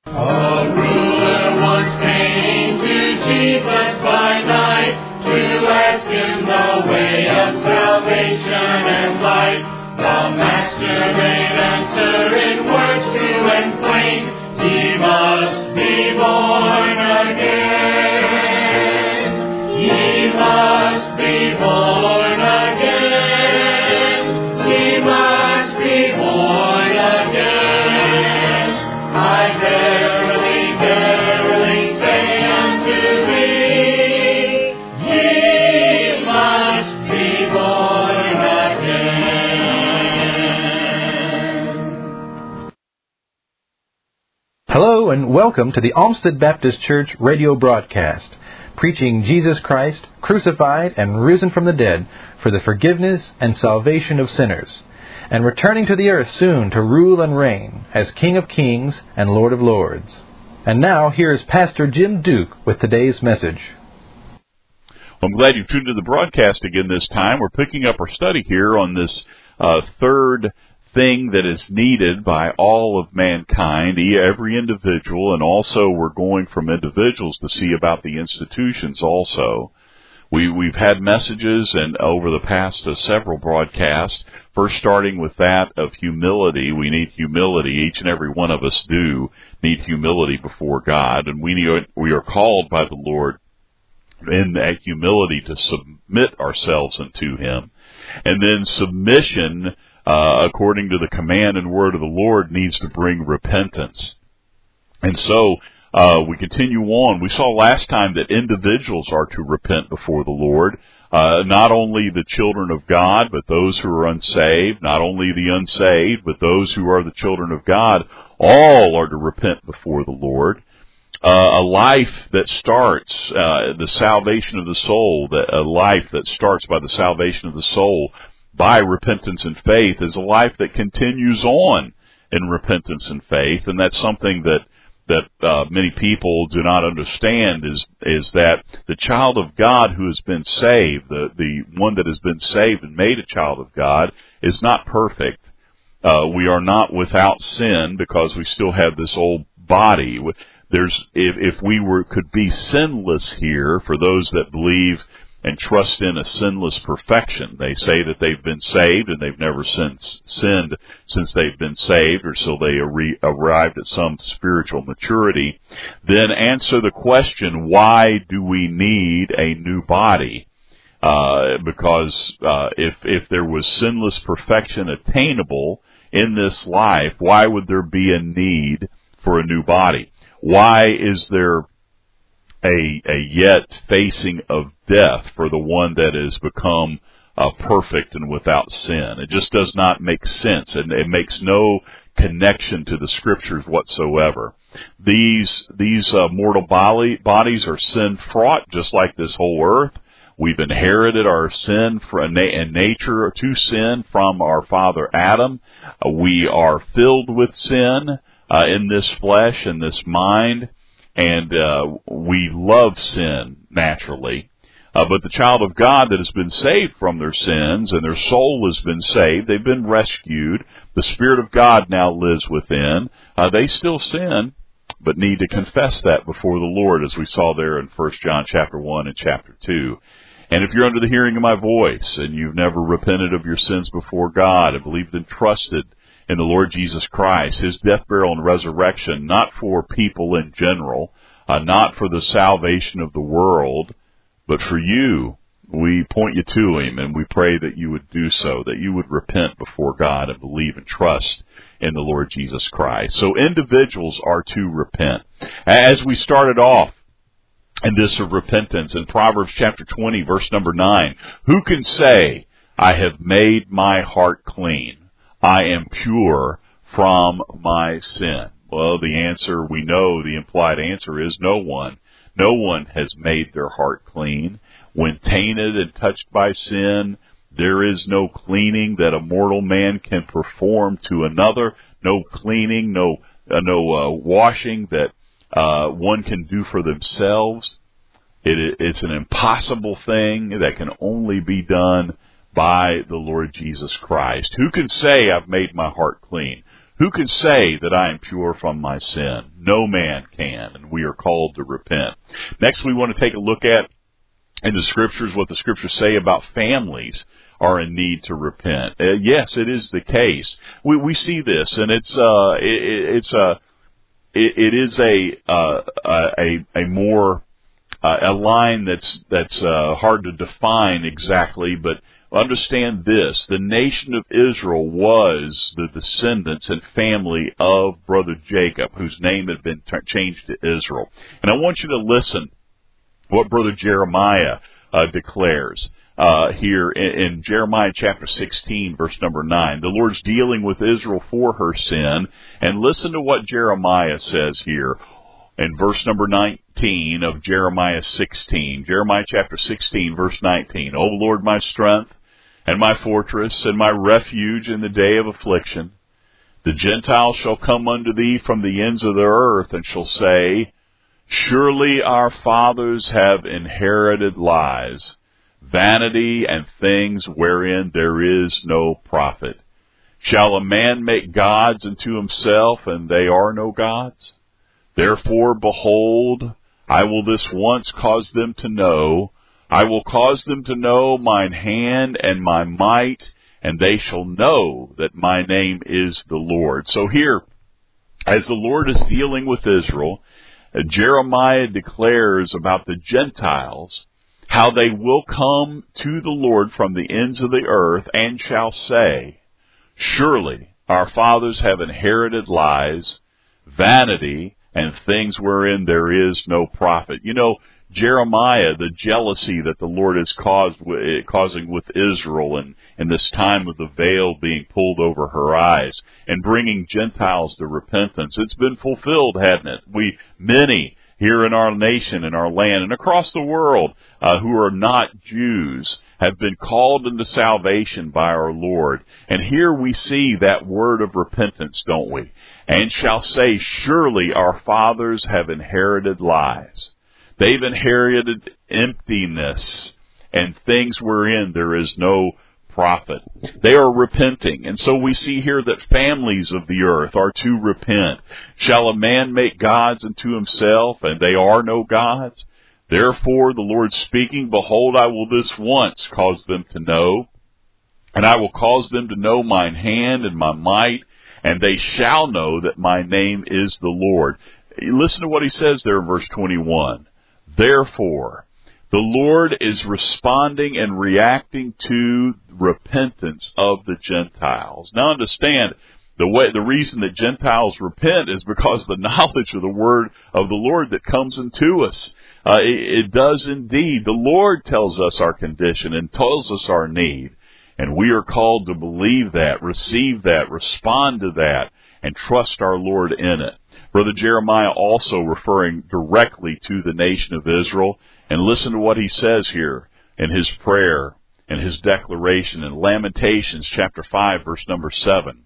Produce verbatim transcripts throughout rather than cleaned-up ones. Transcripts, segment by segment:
A ruler once came to Jesus by night to ask him the way of salvation and light. The Master made answer in words true and plain: he must be born again. He must be born again. He must be born again. I verily, verily say unto thee, ye must be born again. Hello and welcome to the Olmsted Baptist Church radio broadcast, preaching Jesus Christ, crucified and risen from the dead for the forgiveness and salvation of sinners, and returning to the earth soon to rule and reign as King of Kings and Lord of Lords. And now, here is Pastor Jim Duke with today's message. I'm glad you tuned in to the broadcast again this time. We're picking up our study here on this uh, third thing that is needed by all of mankind, every individual, and also we're going from individuals to see about the institutions also. We, we've had messages and over the past uh, several broadcasts, first starting with that of humility. We need humility. Each and every one of us do need humility before God, and we need, we are called by the Lord in that humility to submit ourselves unto Him. And then submission, uh, according to the command and word of the Lord, needs to bring repentance. And so, Uh, we continue on. We saw last time that individuals are to repent before the Lord, uh, not only the children of God, but those who are unsaved, not only the unsaved, but those who are the children of God. All are to repent before the Lord. Uh, a life that starts, uh, the salvation of the soul, a life that starts by the salvation of the soul by repentance and faith is a life that continues on in repentance and faith, and that's something that that uh, many people do not understand is is that the child of God who has been saved, the, the one that has been saved and made a child of God, is not perfect. Uh, we are not without sin because we still have this old body. There's if, if we were could be sinless here, for those that believe and trust in a sinless perfection. They say that they've been saved and they've never since sinned since they've been saved, or till they are arrived at some spiritual maturity. Then answer the question, why do we need a new body? Uh, because uh, if if there was sinless perfection attainable in this life, why would there be a need for a new body? Why is there A, a yet facing of death for the one that has become uh, perfect and without sin? It just does not make sense, and it makes no connection to the Scriptures whatsoever. These these uh, mortal body, bodies are sin fraught, just like this whole earth. We've inherited our sin and nature to sin from our father Adam. Uh, we are filled with sin uh, in this flesh and this mind. And uh, we love sin naturally. Uh, but the child of God that has been saved from their sins and their soul has been saved, they've been rescued, the Spirit of God now lives within, uh, they still sin, but need to confess that before the Lord, as we saw there in First John chapter one and chapter two. And if you're under the hearing of my voice and you've never repented of your sins before God and believed and trusted in the Lord Jesus Christ, His death, burial, and resurrection, not for people in general, uh, not for the salvation of the world, but for you, we point you to Him, and we pray that you would do so, that you would repent before God and believe and trust in the Lord Jesus Christ. So individuals are to repent. As we started off in this of repentance in Proverbs chapter twenty, verse number nine, who can say, I have made my heart clean? I am pure from my sin. Well, the answer, we know the implied answer is no one. No one has made their heart clean. When tainted and touched by sin, there is no cleaning that a mortal man can perform to another. No cleaning, no uh, no uh, washing that uh, one can do for themselves. It, it's an impossible thing that can only be done by the Lord Jesus Christ. Who can say, I've made my heart clean? Who can say that I am pure from my sin? No man can, and we are called to repent. Next, we want to take a look at, in the Scriptures, what the Scriptures say about families are in need to repent. Uh, yes, it is the case. We we see this, and it's uh it, it's a it, it is a uh, a a more uh, a line that's that's uh, hard to define exactly, but understand this: the nation of Israel was the descendants and family of brother Jacob, whose name had been t- changed to Israel. And I want you to listen what brother Jeremiah uh, declares. Uh, here in, in Jeremiah chapter sixteen, verse number nine. The Lord's dealing with Israel for her sin. And listen to what Jeremiah says here in verse number nineteen of Jeremiah sixteen. Jeremiah chapter sixteen, verse nineteen. O Lord, my strength and my fortress and my refuge in the day of affliction. The Gentiles shall come unto thee from the ends of the earth and shall say, Surely our fathers have inherited lies, vanity and things wherein there is no profit. Shall a man make gods unto himself, and they are no gods? Therefore, behold, I will this once cause them to know, I will cause them to know mine hand and my might, and they shall know that my name is the Lord. So here, as the Lord is dealing with Israel, Jeremiah declares about the Gentiles, how they will come to the Lord from the ends of the earth and shall say, Surely our fathers have inherited lies, vanity, and things wherein there is no profit. You know, Jeremiah, the jealousy that the Lord is caused, causing with Israel and in this time of the veil being pulled over her eyes and bringing Gentiles to repentance, it's been fulfilled, hadn't it? We, many here in our nation, in our land, and across the world, uh, who are not Jews, have been called into salvation by our Lord. And here we see that word of repentance, don't we? And shall say, Surely our fathers have inherited lies. They've inherited emptiness and things wherein there is no prophet. They are repenting. And so we see here that families of the earth are to repent. Shall a man make gods unto himself, and they are no gods? Therefore the Lord speaking, Behold, I will this once cause them to know, and I will cause them to know mine hand and my might, and they shall know that my name is the Lord. Listen to what he says there in verse twenty-one. Therefore, the Lord is responding and reacting to repentance of the Gentiles. Now understand, the way, the reason that Gentiles repent is because of the knowledge of the word of the Lord that comes into us. Uh, it, it does indeed. The Lord tells us our condition and tells us our need. And we are called to believe that, receive that, respond to that, and trust our Lord in it. Brother Jeremiah also referring directly to the nation of Israel. And listen to what he says here in his prayer and his declaration in Lamentations chapter five, verse number seven.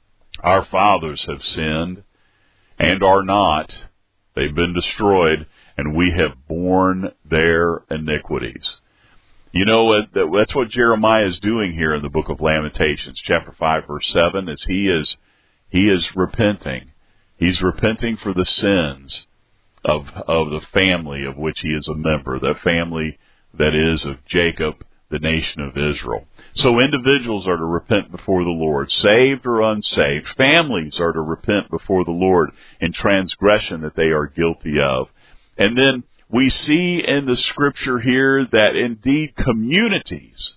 Our fathers have sinned and are not. They've been destroyed, and we have borne their iniquities. You know, that's what Jeremiah is doing here in the book of Lamentations, chapter five, verse seven, is he is, he is repenting. He's repenting for the sins of, of the family of which he is a member, the family that is of Jacob, the nation of Israel. So individuals are to repent before the Lord, saved or unsaved. Families are to repent before the Lord in transgression that they are guilty of. And then we see in the scripture here that indeed communities,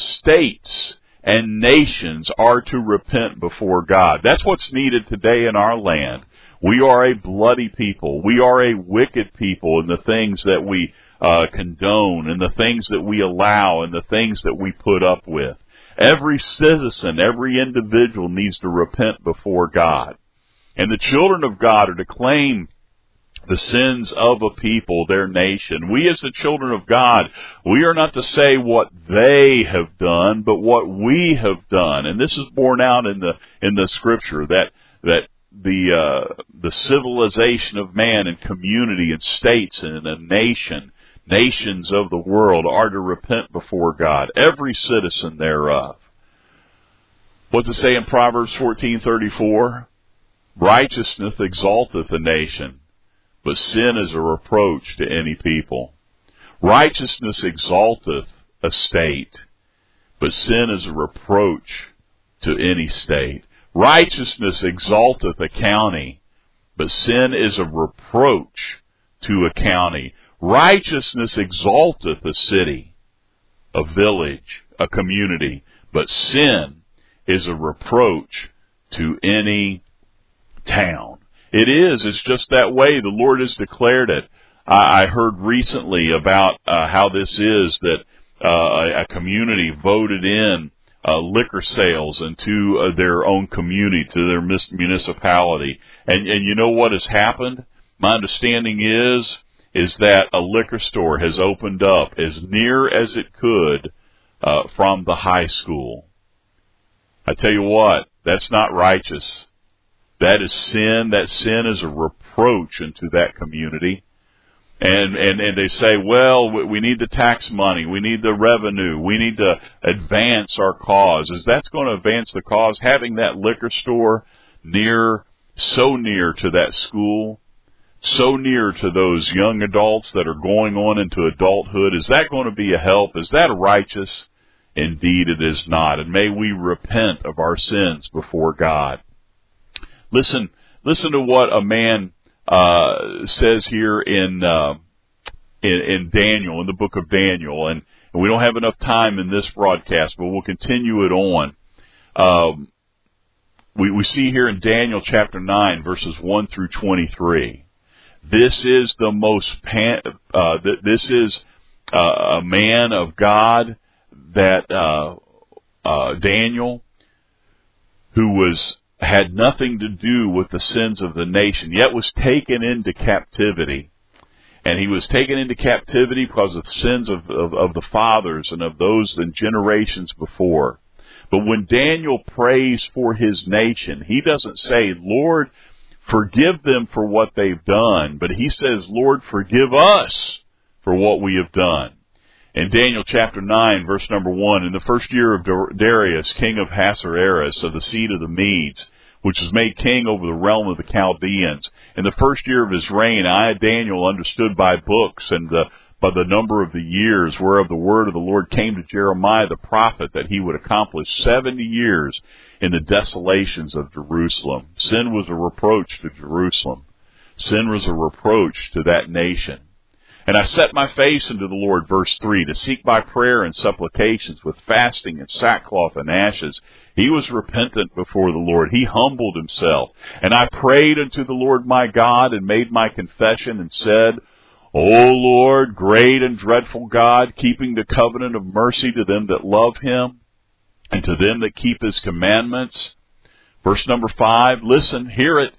states, and nations are to repent before God. That's what's needed today in our land. We are a bloody people. We are a wicked people in the things that we uh, condone and the things that we allow and the things that we put up with. Every citizen, every individual needs to repent before God. And the children of God are to claim the sins of a people, their nation. We as the children of God, we are not to say what they have done, but what we have done. And this is borne out in the in the scripture that that the uh, the civilization of man and community and states and a nation, nations of the world are to repent before God, every citizen thereof. What's it say in Proverbs fourteen thirty-four? Righteousness exalteth a nation, but sin is a reproach to any people. Righteousness exalteth a state, but sin is a reproach to any state. Righteousness exalteth a county, but sin is a reproach to a county. Righteousness exalteth a city, a village, a community, but sin is a reproach to any town. It is. It's just that way. The Lord has declared it. I, I heard recently about uh, how this is that uh, a community voted in uh, liquor sales into uh, their own community, to their municipality. And, and you know what has happened? My understanding is, is that a liquor store has opened up as near as it could uh, from the high school. I tell you what, that's not righteous. That is sin. That sin is a reproach into that community. And, and, and they say, well, we need the tax money. We need the revenue. We need to advance our cause. Is that going to advance the cause? Having that liquor store near, so near to that school, so near to those young adults that are going on into adulthood, is that going to be a help? Is that righteous? Indeed it is not. And may we repent of our sins before God. Listen, listen to what a man uh says here in, uh, in in Daniel, in the book of Daniel, and, and we don't have enough time in this broadcast, but we'll continue it on. Um, we we see here in Daniel chapter nine, verses one through twenty-three. This is the most pan, uh, th- this is uh, a man of God that uh, uh, Daniel, who was. had nothing to do with the sins of the nation, yet was taken into captivity. And he was taken into captivity because of the sins of, of, of the fathers and of those in generations before. But when Daniel prays for his nation, he doesn't say, Lord, forgive them for what they've done, but he says, Lord, forgive us for what we have done. In Daniel chapter nine, verse number one, in the first year of Darius, king of Ahasuerus, of the seed of the Medes, which was made king over the realm of the Chaldeans, in the first year of his reign, I, Daniel, understood by books and the, by the number of the years whereof the word of the Lord came to Jeremiah the prophet, that he would accomplish seventy years in the desolations of Jerusalem. Sin was a reproach to Jerusalem. Sin was a reproach to that nation. And I set my face unto the Lord, verse three, to seek by prayer and supplications with fasting and sackcloth and ashes. He was repentant before the Lord. He humbled himself. And I prayed unto the Lord my God and made my confession and said, O Lord, great and dreadful God, keeping the covenant of mercy to them that love him and to them that keep his commandments. Verse number five, listen, hear it.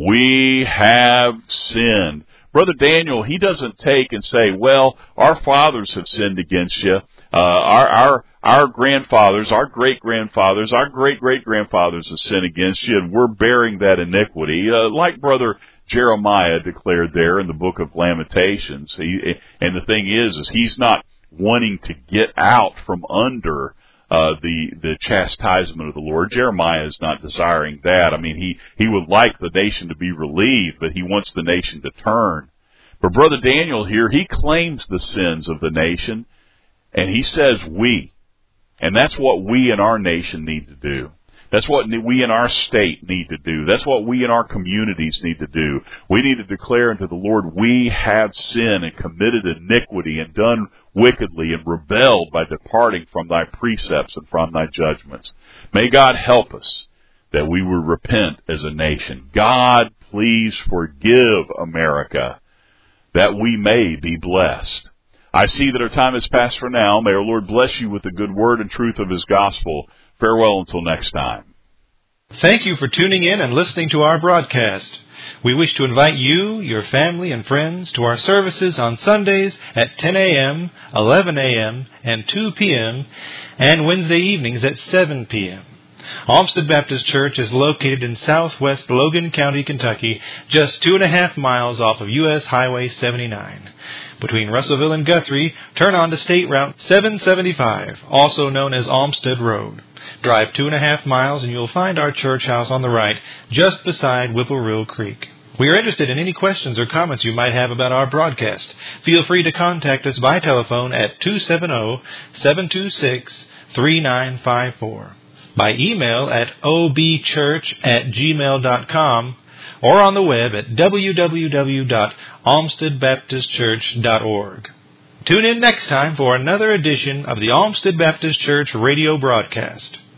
We have sinned. Brother Daniel, he doesn't take and say, well, our fathers have sinned against you. Uh, our, our, our grandfathers, our great-grandfathers, our great-great-grandfathers have sinned against you, and we're bearing that iniquity. Uh, like Brother Jeremiah declared there in the book of Lamentations. He, and the thing is, is he's not wanting to get out from under Uh, the, the chastisement of the Lord. Jeremiah is not desiring that. I mean, he, he would like the nation to be relieved, but he wants the nation to turn. But Brother Daniel here, he claims the sins of the nation, and he says we. And that's what we in our nation need to do. That's what we in our state need to do. That's what we in our communities need to do. We need to declare unto the Lord, we have sinned and committed iniquity and done wickedly and rebelled by departing from thy precepts and from thy judgments. May God help us that we will repent as a nation. God, please forgive America that we may be blessed. I see that our time has passed for now. May our Lord bless you with the good word and truth of his gospel. Farewell until next time. Thank you for tuning in and listening to our broadcast. We wish to invite you, your family, and friends to our services on Sundays at ten a.m., eleven a.m., and two p.m., and Wednesday evenings at seven p.m. Olmsted Baptist Church is located in southwest Logan County, Kentucky, just two and a half miles off of U S Highway seventy-nine. Between Russellville and Guthrie, turn on to State Route seven seventy-five, also known as Olmsted Road. Drive two and a half miles and you'll find our church house on the right, just beside Whippoorwill Creek. We are interested in any questions or comments you might have about our broadcast. Feel free to contact us by telephone at two seven zero, seven two six, three nine five four, by email at o b church at gmail dot com, or on the web at w w w dot olmsted baptist church dot org. Tune in next time for another edition of the Olmsted Baptist Church radio broadcast.